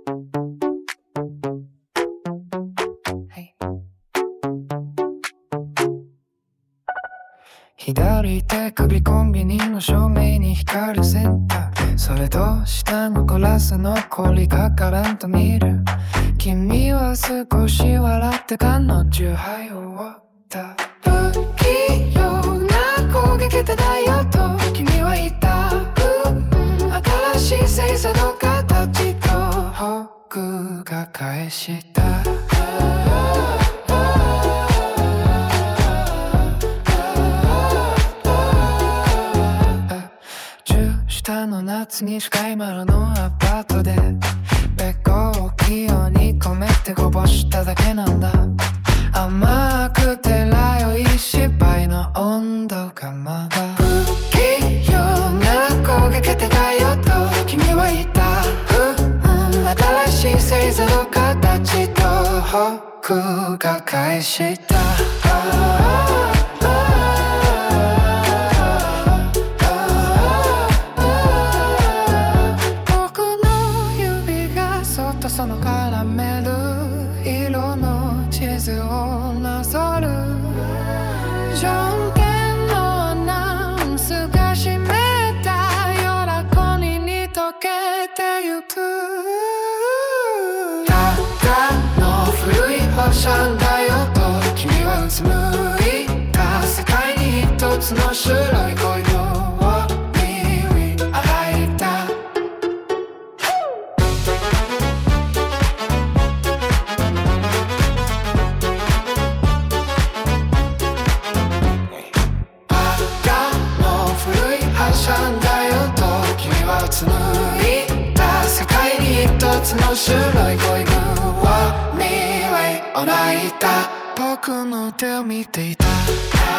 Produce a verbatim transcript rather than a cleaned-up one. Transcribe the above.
左手首コンビニの照明に光るセンター、それと下のグラスの氷がからんと見る。君は少し笑って彼女はい終わった。不器用な攻撃でだよと君は言った、うん、新しい星座の形と僕が返した。下の夏にスカイマルのアパートでべこを器用に込めてこぼしただけなんだ。甘くてラよい失敗の温度がまだ不器用な攻撃的だよと君は言った、うん、新しい星座の形と僕が返した。そのカラメル色の地図をなぞる。条件のアナウンスが閉めた夜ラコにに溶けてゆく。ただの古いファッションだよと君はうつむいた。世界に一つの白い恋の耳洗いた。紡いだ世界に一つの白い恋具は見上げ泣いた僕の手を見ていた。